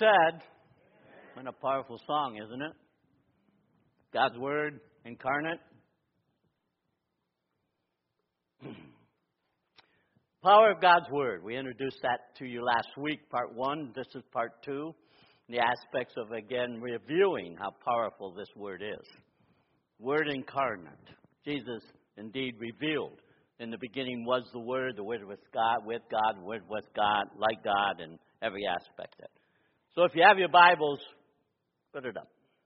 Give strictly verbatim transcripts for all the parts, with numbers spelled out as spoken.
said. What a powerful song, isn't it? God's Word incarnate. Power of God's Word. We introduced that to you last week, part one. This is part two. The aspects of, again, reviewing how powerful this Word is. Word incarnate. Jesus indeed revealed. In the beginning was the Word. The Word was God, with God. The Word was God, like God, and every aspect of it. So if you have your Bibles, put it up.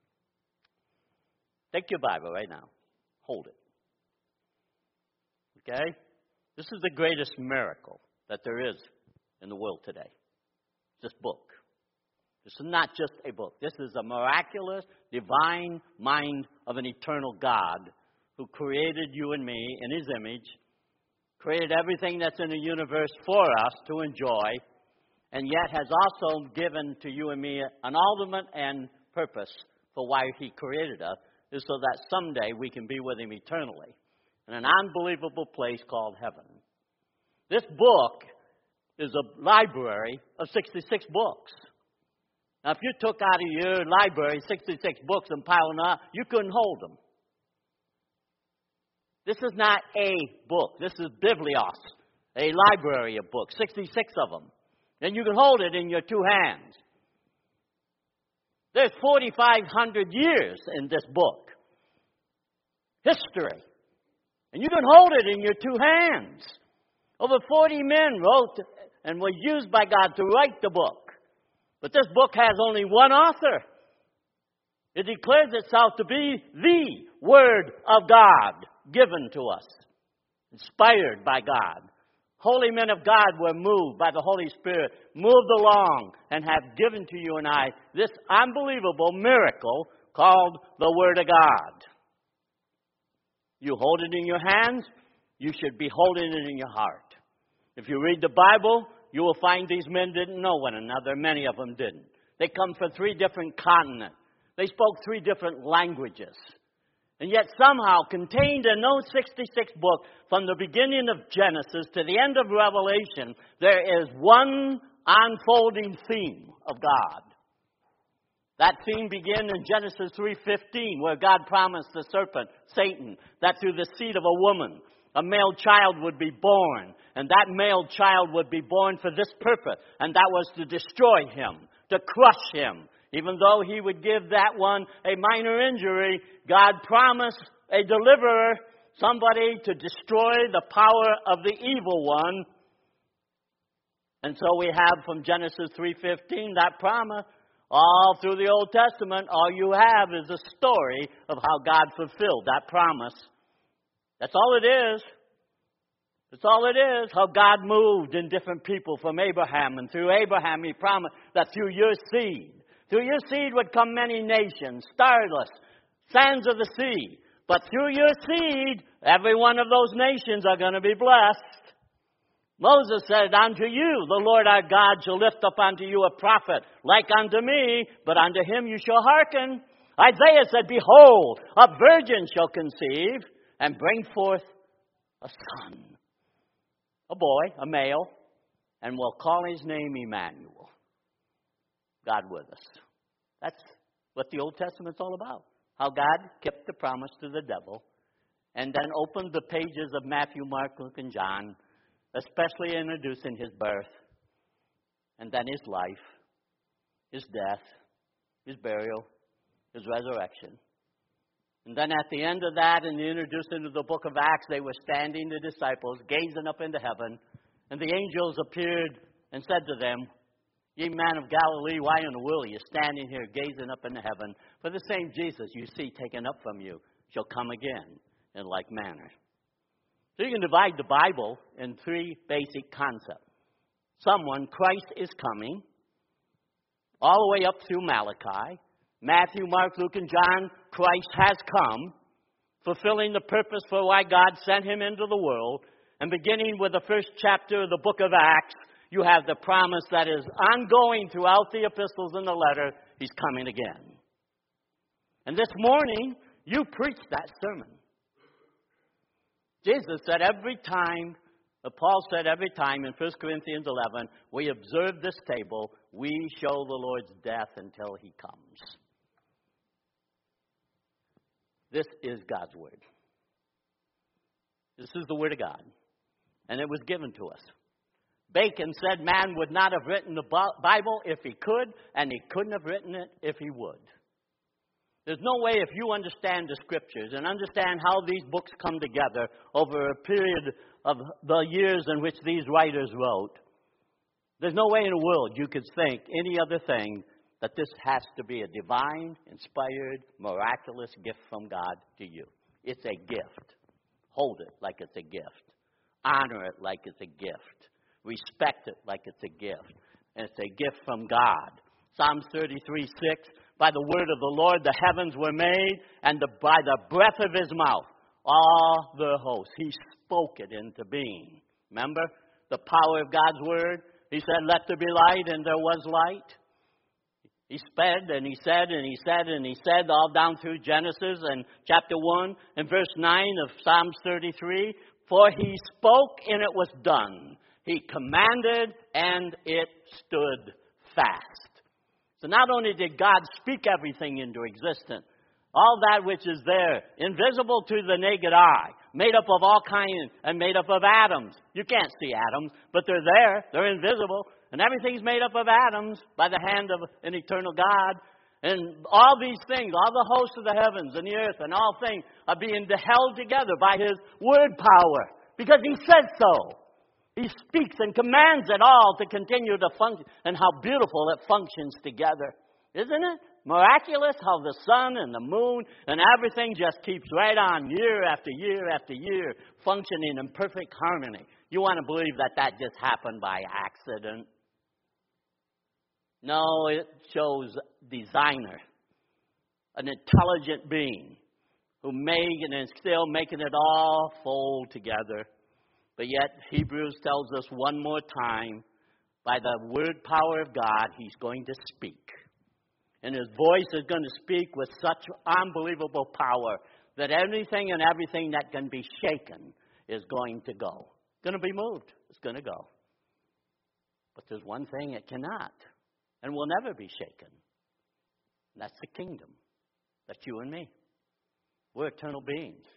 Take your Bible right now. Hold it. Okay? This is the greatest miracle that there is in the world today. This book. This is not just a book. This is a miraculous, divine mind of an eternal God who created you and me in His image, created everything that's in the universe for us to enjoy, and yet has also given to you and me an ultimate end purpose for why He created us, is so that someday we can be with Him eternally in an unbelievable place called heaven. This book is a library of sixty-six books. Now, if you took out of your library sixty-six books and piled them up, you couldn't hold them. This is not a book. This is Biblios, a library of books, sixty-six of them. And you can hold it in your two hands. There's forty-five hundred years in this book. History. And you can hold it in your two hands. Over forty men wrote and were used by God to write the book. But this book has only one author. It declares itself to be the Word of God given to us, inspired by God. Holy men of God were moved by the Holy Spirit, moved along, and have given to you and I this unbelievable miracle called the Word of God. You hold it in your hands, you should be holding it in your heart. If you read the Bible, you will find these men didn't know one another. Many of them didn't. They come from three different continents. They spoke three different languages. And yet somehow contained in those sixty-six books, from the beginning of Genesis to the end of Revelation, there is one unfolding theme of God. That theme began in Genesis three fifteen, where God promised the serpent, Satan, that through the seed of a woman, a male child would be born. And that male child would be born for this purpose. And that was to destroy him, to crush him. Even though he would give that one a minor injury, God promised a deliverer, somebody to destroy the power of the evil one. And so we have from Genesis three fifteen that promise. All through the Old Testament, all you have is a story of how God fulfilled that promise. That's all it is. That's all it is, how God moved in different people from Abraham. And through Abraham, He promised that through your seed, through your seed would come many nations, starless, sands of the sea. But through your seed, every one of those nations are going to be blessed. Moses said, unto you, the Lord our God shall lift up unto you a prophet, like unto me, but unto him you shall hearken. Isaiah said, behold, a virgin shall conceive and bring forth a son. A boy, a male, and we'll call his name Emmanuel. God with us. That's what the Old Testament's all about. How God kept the promise to the devil and then opened the pages of Matthew, Mark, Luke, and John, especially introducing His birth, and then His life, His death, His burial, His resurrection. And then at the end of that, and introduced into the book of Acts, they were standing, the disciples, gazing up into heaven. And the angels appeared and said to them, ye men of Galilee, why in the world are you standing here gazing up into heaven? For the same Jesus you see taken up from you shall come again in like manner. So you can divide the Bible in three basic concepts. Someone, Christ is coming, all the way up through Malachi. Matthew, Mark, Luke, and John, Christ has come, fulfilling the purpose for why God sent Him into the world. And beginning with the first chapter of the book of Acts, you have the promise that is ongoing throughout the epistles and the letter. He's coming again. And this morning, you preached that sermon. Jesus said every time But Paul said every time in First Corinthians eleven, we observe this table, we show the Lord's death until he comes. This is God's word. This is the word of God. And it was given to us. Bacon said man would not have written the Bible if he could, and he couldn't have written it if he would. There's no way, if you understand the Scriptures and understand how these books come together over a period of the years in which these writers wrote, there's no way in the world you could think any other thing that this has to be a divine, inspired, miraculous gift from God to you. It's a gift. Hold it like it's a gift. Honor it like it's a gift. Respect it like it's a gift. And it's a gift from God. Psalms thirty-three six, by the word of the Lord the heavens were made, and the, by the breath of his mouth all the hosts. He spoke it into being. Remember the power of God's word? He said, let there be light, and there was light. He said, and he said, and he said, and he said, all down through Genesis and chapter one and verse nine of Psalms thirty-three, for he spoke, and it was done. He commanded, and it stood fast. So not only did God speak everything into existence, all that which is there, invisible to the naked eye, made up of all kinds and made up of atoms. You can't see atoms, but they're there. They're invisible. And everything's made up of atoms by the hand of an eternal God. And all these things, all the hosts of the heavens and the earth and all things are being held together by his word power because he said so. He speaks and commands it all to continue to function. And how beautiful it functions together. Isn't it? Miraculous how the sun and the moon and everything just keeps right on year after year after year functioning in perfect harmony. You want to believe that that just happened by accident? No, it shows designer, an intelligent being who made and is still making it all fold together. But yet, Hebrews tells us one more time, by the word power of God, he's going to speak. And his voice is going to speak with such unbelievable power that anything and everything that can be shaken is going to go. It's going to be moved. It's going to go. But there's one thing it cannot and will never be shaken. And that's the kingdom. That's you and me. We're eternal beings.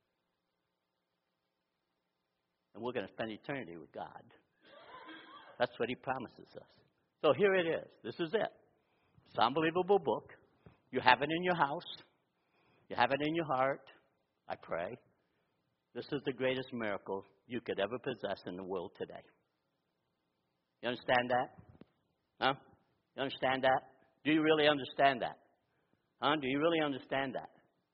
And we're going to spend eternity with God. That's what he promises us. So here it is. This is it. It's an unbelievable book. You have it in your house. You have it in your heart. I pray. This is the greatest miracle you could ever possess in the world today. You understand that? Huh? You understand that? Do you really understand that? Huh? Do you really understand that?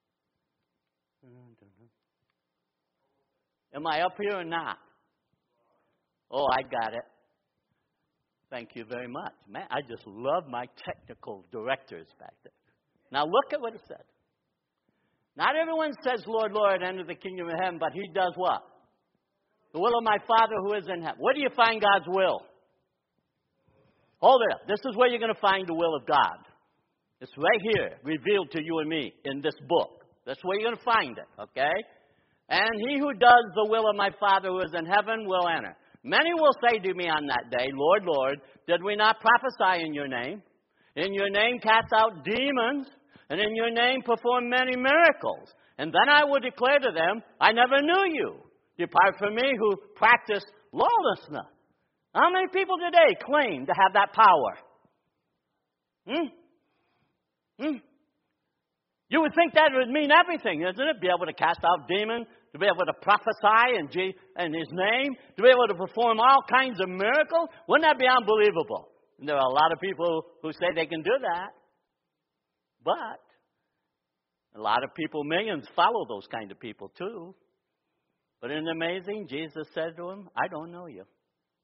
Am I up here or not? Oh, I got it. Thank you very much. Man, I just love my technical directors back there. Now look at what it said. Not everyone says, Lord, Lord, enter the kingdom of heaven, but he does what? The will of my Father who is in heaven. Where do you find God's will? Hold it up. This is where you're going to find the will of God. It's right here, revealed to you and me in this book. That's where you're going to find it, okay? And he who does the will of my Father who is in heaven will enter. Many will say to me on that day, Lord, Lord, did we not prophesy in your name? In your name cast out demons, and in your name perform many miracles. And then I will declare to them, I never knew you. Depart from me who practice lawlessness. How many people today claim to have that power? Hmm? Hmm? You would think that would mean everything, isn't it? Be able to cast out demons, to be able to prophesy in, G- in his name, to be able to perform all kinds of miracles. Wouldn't that be unbelievable? And there are a lot of people who say they can do that. But a lot of people, millions, follow those kind of people too. But isn't it amazing? Jesus said to him, I don't know you.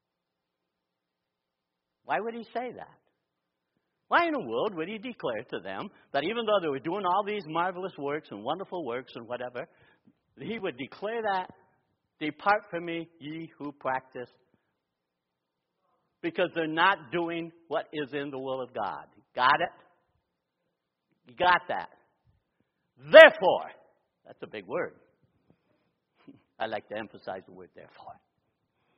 Why would he say that? Why in the world would he declare to them that even though they were doing all these marvelous works and wonderful works and whatever, he would declare that, depart from me, ye who practice, because they're not doing what is in the will of God. Got it? You got that? Therefore, that's a big word. I like to emphasize the word therefore.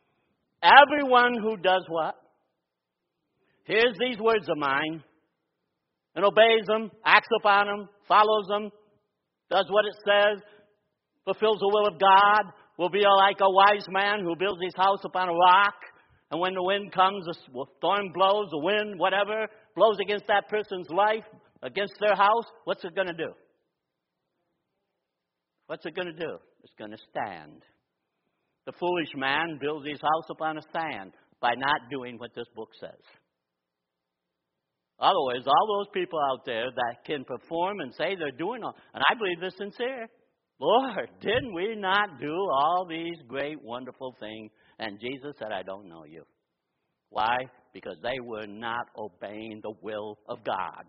Everyone who does what? Hears these words of mine and obeys them, acts upon them, follows them, does what it says, fulfills the will of God, will be like a wise man who builds his house upon a rock. And when the wind comes, the storm blows, the wind, whatever, blows against that person's life, against their house, what's it going to do? What's it going to do? It's going to stand. The foolish man builds his house upon a sand by not doing what this book says. Otherwise, all those people out there that can perform and say they're doing all, and I believe they're sincere. Lord, didn't we not do all these great, wonderful things? And Jesus said, I don't know you. Why? Because they were not obeying the will of God.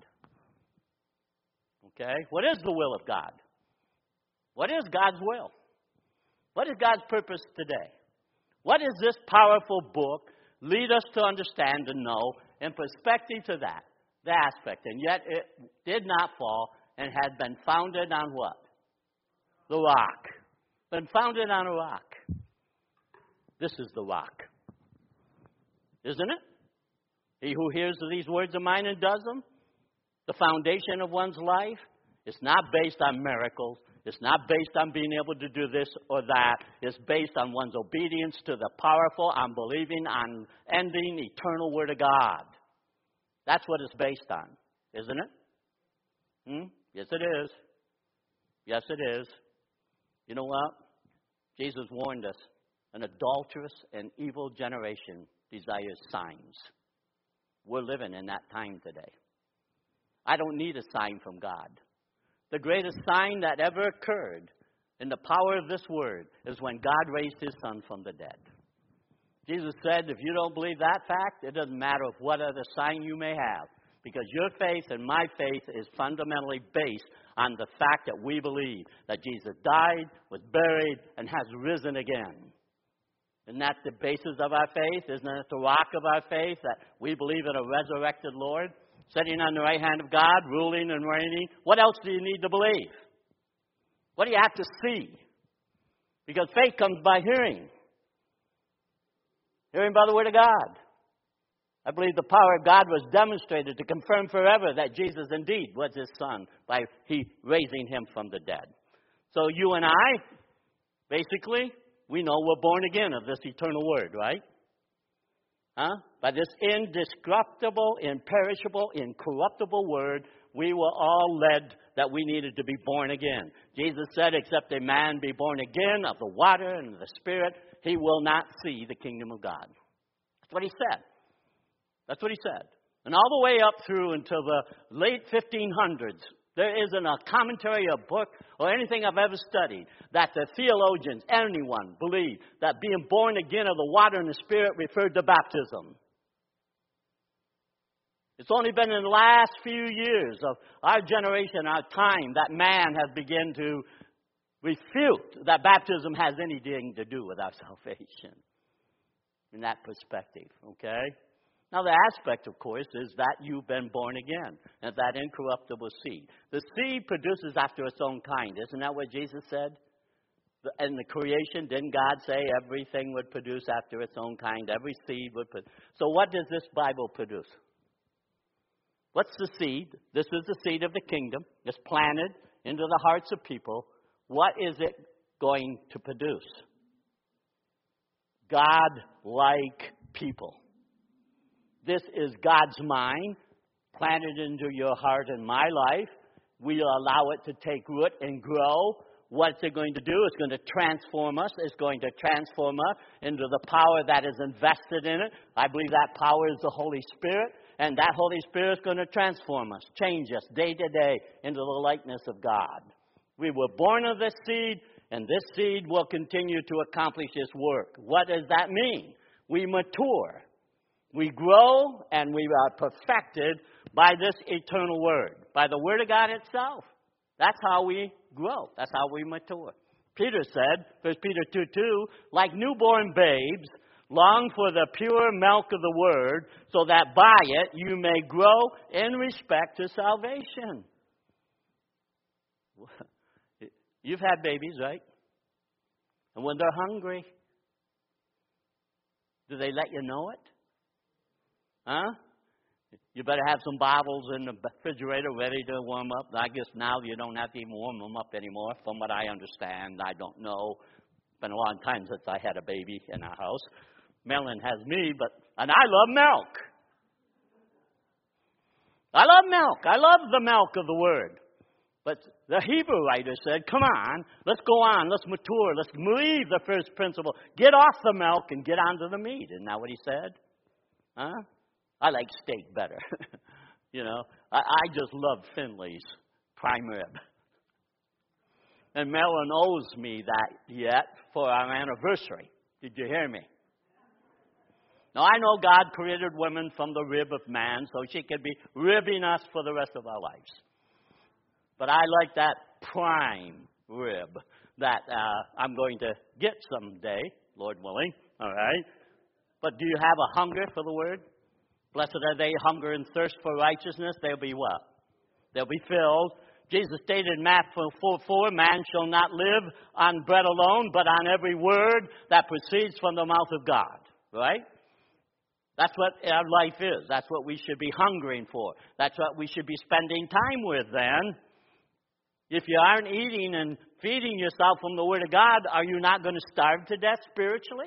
Okay? What is the will of God? What is God's will? What is God's purpose today? What does this powerful book lead us to understand and know in perspective to that, the aspect? And yet it did not fall and had been founded on what? The rock. Been founded on a rock. This is the rock. Isn't it? He who hears these words of mine and does them, the foundation of one's life, it's not based on miracles. It's not based on being able to do this or that. It's based on one's obedience to the powerful, unbelieving, unending, eternal Word of God. That's what it's based on, isn't it? Hmm? Yes, it is. Yes, it is. You know what? Jesus warned us. An adulterous and evil generation desires signs. We're living in that time today. I don't need a sign from God. The greatest sign that ever occurred in the power of this word is when God raised his Son from the dead. Jesus said, if you don't believe that fact, it doesn't matter what other sign you may have, because your faith and my faith is fundamentally based on the fact that we believe that Jesus died, was buried, and has risen again. Isn't that the basis of our faith? Isn't it the rock of our faith that we believe in a resurrected Lord? Sitting on the right hand of God, ruling and reigning. What else do you need to believe? What do you have to see? Because faith comes by hearing. Hearing by the word of God. I believe the power of God was demonstrated to confirm forever that Jesus indeed was his Son by he raising him from the dead. So you and I, basically, we know we're born again of this eternal word, right? Huh? By this indestructible, imperishable, incorruptible word, we were all led that we needed to be born again. Jesus said, except a man be born again of the water and the Spirit, he will not see the kingdom of God. That's what he said. That's what he said. And all the way up through until the late fifteen hundreds, there isn't a commentary, a book, or anything I've ever studied that the theologians, anyone, believe that being born again of the water and the Spirit referred to baptism. It's only been in the last few years of our generation, our time, that man has begun to refute that baptism has anything to do with our salvation. In that perspective, okay? Now, the aspect, of course, is that you've been born again, and that incorruptible seed. The seed produces after its own kind. Isn't that what Jesus said? In the creation, didn't God say everything would produce after its own kind? Every seed would produce. So what does this Bible produce? What's the seed? This is the seed of the kingdom. It's planted into the hearts of people. What is it going to produce? God-like people. This is God's mind planted into your heart and my life. We allow it to take root and grow. What's it going to do? It's going to transform us. It's going to transform us into the power that is invested in it. I believe that power is the Holy Spirit. And that Holy Spirit is going to transform us, change us day to day into the likeness of God. We were born of this seed, and this seed will continue to accomplish its work. What does that mean? We mature. We grow and we are perfected by this eternal word, by the word of God itself. That's how we grow. That's how we mature. Peter said, First Peter two two, like newborn babes, long for the pure milk of the word, so that by it you may grow in respect to salvation. You've had babies, right? And when they're hungry, Do they let you know it? Huh? You better have some bottles in the refrigerator ready to warm up. I guess now you don't have to even warm them up anymore, from what I understand. I don't know. It's been a long time since I had a baby in our house. Marilyn has me, but and I love milk. I love milk. I love the milk of the Word. But the Hebrew writer said, come on, let's go on, let's mature, let's leave the first principle. Get off the milk and get onto the meat. Isn't that what he said? Huh? I like steak better. you know, I, I just love Finley's prime rib. And Marilyn owes me that yet for our anniversary. Did you hear me? Now, I know God created women from the rib of man, so she could be ribbing us for the rest of our lives. But I like that prime rib that uh, I'm going to get someday, Lord willing, all right? But do you have a hunger for the Word? Blessed are they hunger and thirst for righteousness. They'll be what? They'll be filled. Jesus stated in Matthew four four, man shall not live on bread alone, but on every word that proceeds from the mouth of God, right? That's what our life is. That's what we should be hungering for. That's what we should be spending time with then. If you aren't eating and feeding yourself from the Word of God, are you not going to starve to death spiritually?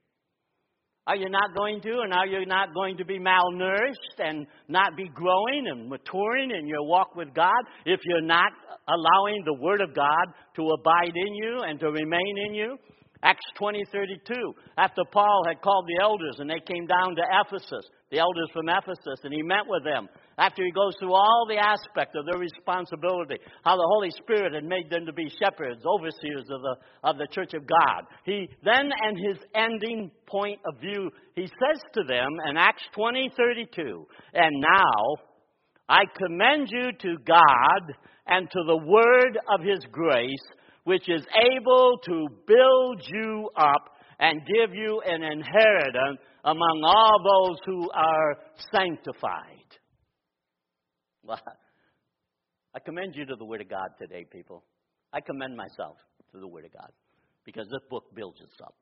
Are you not going to? And are you not going to be malnourished and not be growing and maturing in your walk with God if you're not allowing the Word of God to abide in you and to remain in you? Acts twenty thirty-two, after Paul had called the elders and they came down to Ephesus, the elders from Ephesus, and he met with them. After he goes through all the aspect of their responsibility, how the Holy Spirit had made them to be shepherds, overseers of the, of the church of God. He then, and his ending point of view, he says to them in Acts twenty thirty-two, and now I commend you to God and to the word of his grace, which is able to build you up and give you an inheritance among all those who are sanctified. Well, I commend you to the Word of God today, people. I commend myself to the Word of God because this book builds us up.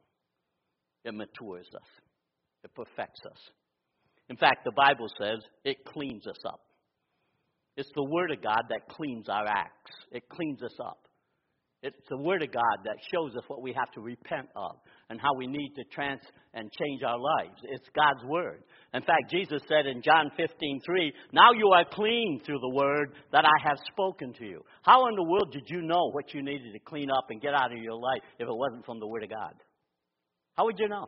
It matures us. It perfects us. In fact, the Bible says it cleans us up. It's the Word of God that cleans our acts. It cleans us up. It's the Word of God that shows us what we have to repent of and how we need to trans and change our lives. It's God's Word. In fact, Jesus said in John fifteen three, now you are clean through the Word that I have spoken to you. How in the world did you know what you needed to clean up and get out of your life if it wasn't from the Word of God? How would you know?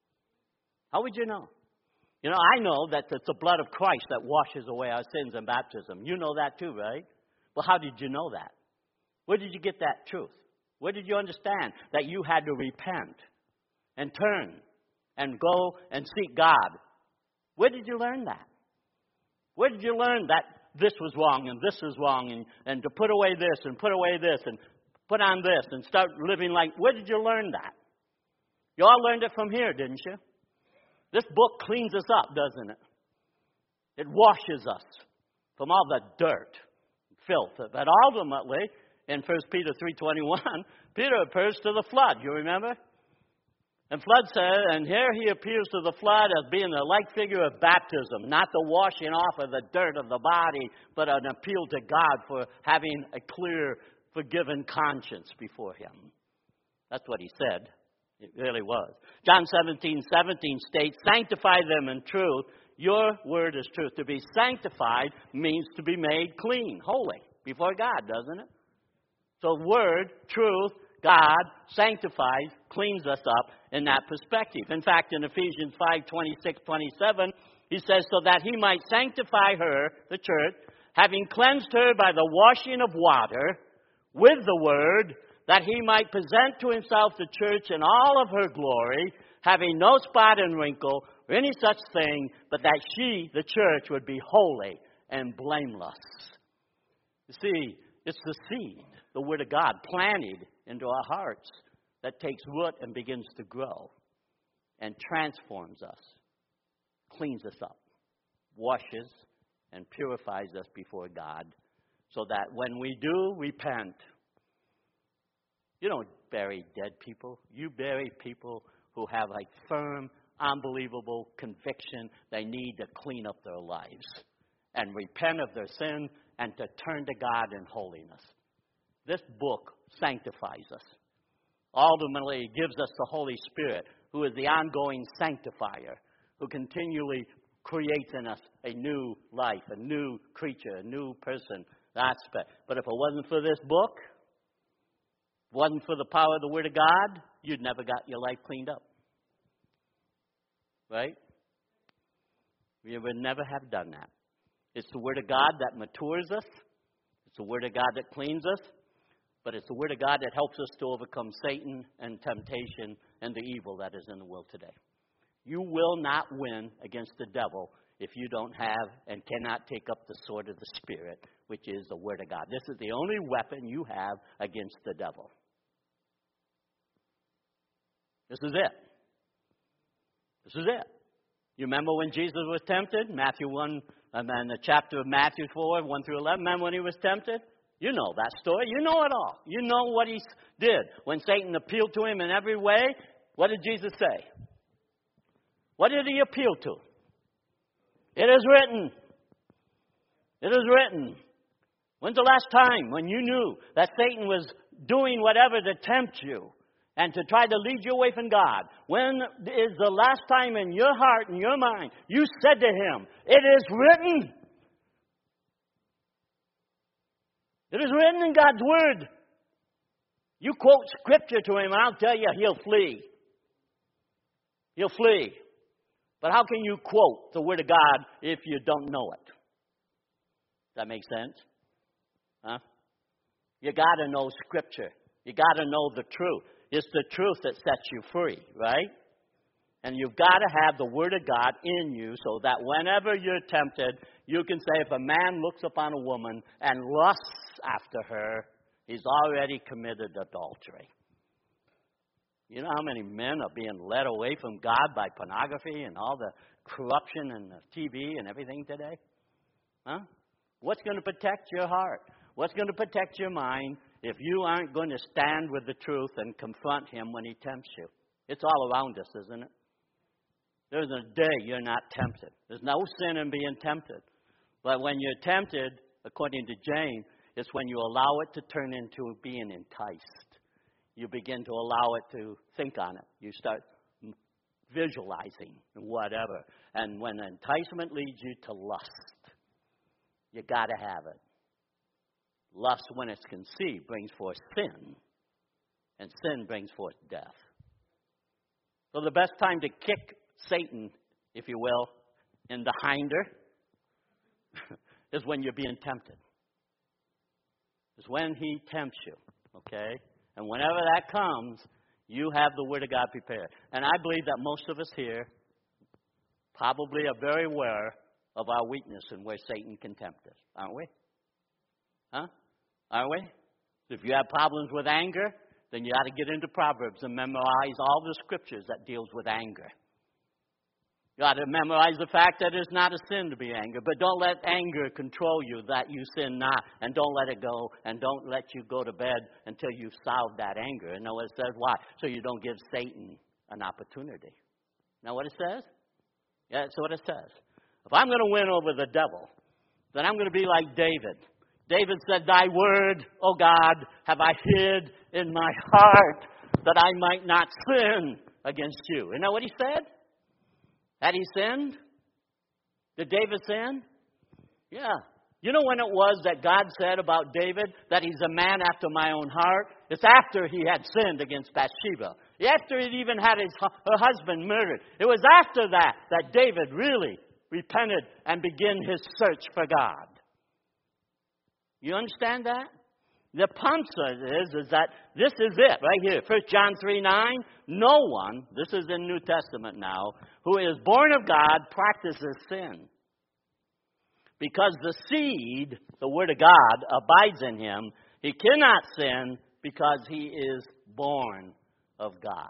How would you know? You know, I know that it's the blood of Christ that washes away our sins in baptism. You know that too, right? Well, how did you know that? Where did you get that truth? Where did you understand that you had to repent and turn and go and seek God? Where did you learn that? Where did you learn that this was wrong and this is wrong and, and to put away this and put away this and put on this and start living like... Where did you learn that? You all learned it from here, didn't you? This book cleans us up, doesn't it? It washes us from all the dirt, filth. But ultimately... in First Peter three twenty-one, Peter appears to the flood, you remember? And flood said, and here he appears to the flood as being the like figure of baptism, not the washing off of the dirt of the body, but an appeal to God for having a clear, forgiven conscience before him. That's what he said. It really was. John seventeen seventeen states, sanctify them in truth. Your word is truth. To be sanctified means to be made clean, holy, before God, doesn't it? So word, truth, God sanctifies, cleans us up in that perspective. In fact, in Ephesians five twenty-six twenty-seven, he says, so that he might sanctify her, the church, having cleansed her by the washing of water with the word, that he might present to himself the church in all of her glory, having no spot and wrinkle or any such thing, but that she, the church, would be holy and blameless. You see, it's the seed, the Word of God, planted into our hearts that takes root and begins to grow and transforms us, cleans us up, washes and purifies us before God so that when we do repent, you don't bury dead people. You bury people who have a firm unbelievable conviction. They need to clean up their lives and repent of their sin and to turn to God in holiness. This book sanctifies us. Ultimately, it gives us the Holy Spirit, who is the ongoing sanctifier, who continually creates in us a new life, a new creature, a new person. That's it. But if it wasn't for this book, if it wasn't for the power of the Word of God, you'd never got your life cleaned up. Right? We would never have done that. It's the Word of God that matures us. It's the Word of God that cleans us. But it's the Word of God that helps us to overcome Satan and temptation and the evil that is in the world today. You will not win against the devil if you don't have and cannot take up the sword of the Spirit, which is the Word of God. This is the only weapon you have against the devil. This is it. This is it. You remember when Jesus was tempted? Matthew one, and then the chapter of Matthew four, one through eleven. Remember when he was tempted? You know that story. You know it all. You know what he did. When Satan appealed to him in every way, what did Jesus say? What did he appeal to? It is written. It is written. When's the last time when you knew that Satan was doing whatever to tempt you and to try to lead you away from God? When is the last time in your heart and your mind you said to him, it is written? It is written in God's Word. You quote Scripture to him, and I'll tell you, he'll flee. He'll flee. But how can you quote the Word of God if you don't know it? Does that make sense? Huh? You got to know Scripture. You got to know the truth. It's the truth that sets you free, right? And you've got to have the Word of God in you so that whenever you're tempted, you can say, if a man looks upon a woman and lusts after her, he's already committed adultery. You know how many men are being led away from God by pornography and all the corruption and the T V and everything today? Huh? What's going to protect your heart? What's going to protect your mind if you aren't going to stand with the truth and confront him when he tempts you? It's all around us, isn't it? There's a day you're not tempted. There's no sin in being tempted. But when you're tempted, according to James, it's when you allow it to turn into being enticed. You begin to allow it to think on it. You start visualizing whatever. And when enticement leads you to lust, you got to have it. Lust, when it's conceived, brings forth sin. And sin brings forth death. So the best time to kick Satan, if you will, in the hinder is when you're being tempted. It's when he tempts you, okay? And whenever that comes, you have the Word of God prepared. And I believe that most of us here probably are very aware of our weakness and where Satan can tempt us, aren't we? Huh? Aren't we? If you have problems with anger, then you ought to get into Proverbs and memorize all the scriptures that deals with anger. You ought to memorize the fact that it's not a sin to be angry, but don't let anger control you, that you sin not, and don't let it go, and don't let you go to bed until you've solved that anger. And know what it says? Why? So you don't give Satan an opportunity. Know what it says? Yeah, that's what it says. If I'm going to win over the devil, then I'm going to be like David. David said, thy word, O God, have I hid in my heart that I might not sin against you. You know what he said? Had he sinned? Did David sin? Yeah. You know when it was that God said about David that he's a man after my own heart? It's after he had sinned against Bathsheba. After he'd even had his her husband murdered. It was after that that David really repented and began his search for God. You understand that? The punch is, is that this is it right here. First John three nine, no one, this is in New Testament now, who is born of God practices sin. Because the seed, the Word of God, abides in him, he cannot sin because he is born of God.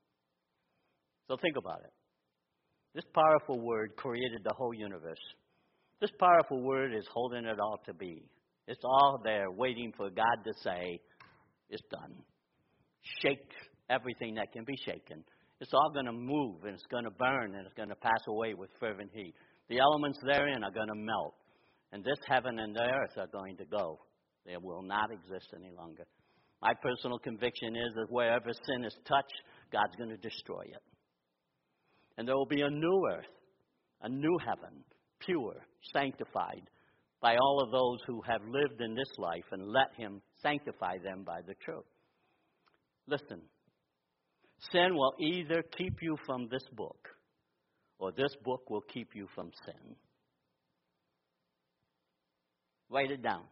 So think about it. This powerful Word created the whole universe. This powerful Word is holding it all to be. It's all there waiting for God to say, it's done. Shake everything that can be shaken It's all going to move, and it's going to burn, and it's going to pass away with fervent heat. The elements therein are going to melt, and this heaven and the earth are going to go. They will not exist any longer. My personal conviction is that wherever sin is touched, God's going to destroy it. And there will be a new earth, a new heaven, pure, sanctified by all of those who have lived in this life and let Him sanctify them by the truth. Listen, sin will either keep you from this book, or this book will keep you from sin. Write it down.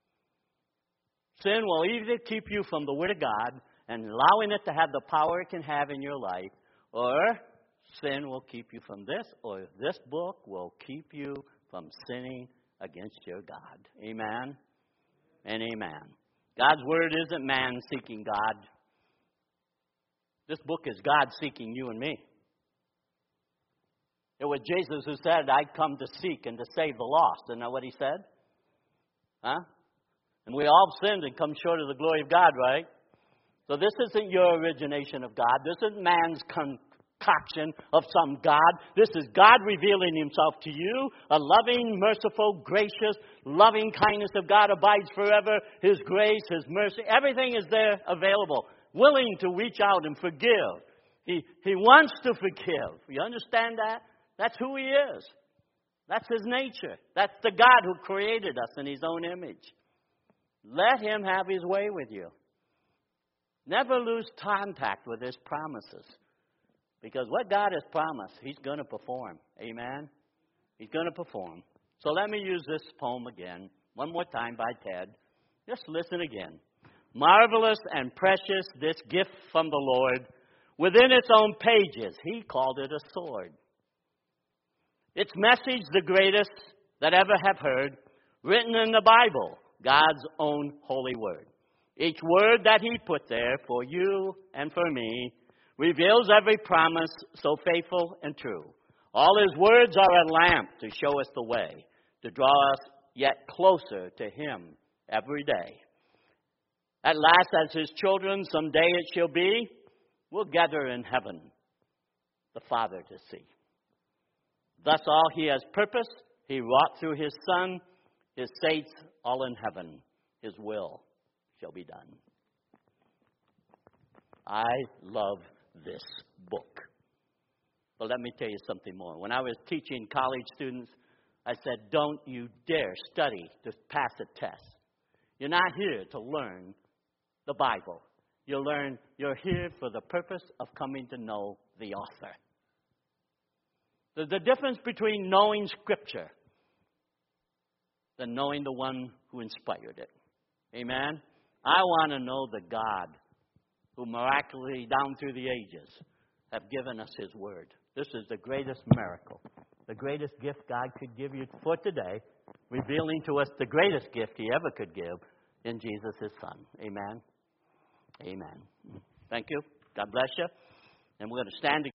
Sin will either keep you from the Word of God and allowing it to have the power it can have in your life, or sin will keep you from this, or this book will keep you from sinning against your God. Amen and amen. God's Word isn't man seeking God. This book is God seeking you and me. It was Jesus who said, I'd come to seek and to save the lost. Isn't that what He said? Huh? And we all sinned and come short of the glory of God, right? So this isn't your origination of God. This isn't man's concoction of some God. This is God revealing Himself to you. A loving, merciful, gracious, loving kindness of God abides forever. His grace, His mercy, everything is there available. Willing to reach out and forgive. He, he wants to forgive. You understand that? That's who He is. That's His nature. That's the God who created us in His own image. Let Him have His way with you. Never lose contact with His promises. Because what God has promised, He's going to perform. Amen? He's going to perform. So let me use this poem again. One more time by Ted. Just listen again. Marvelous and precious this gift from the Lord. Within its own pages, He called it a sword. Its message the greatest that ever have heard. Written in the Bible, God's own holy word. Each word that He put there for you and for me reveals every promise so faithful and true. All His words are a lamp to show us the way, to draw us yet closer to Him every day. At last, as His children, someday it shall be, we'll gather in heaven the Father to see. Thus all He has purposed, He wrought through His Son, His saints all in heaven. His will shall be done. I love this book. But let me tell you something more. When I was teaching college students, I said, don't you dare study to pass a test. You're not here to learn the Bible. You learn, you're here for the purpose of coming to know the author. There's a difference between knowing Scripture than knowing the one who inspired it. Amen? I want to know the God who miraculously down through the ages have given us His Word. This is the greatest miracle, the greatest gift God could give you for today, revealing to us the greatest gift He ever could give in Jesus, His Son. Amen? Amen. Thank you. God bless you. And we're going to stand together.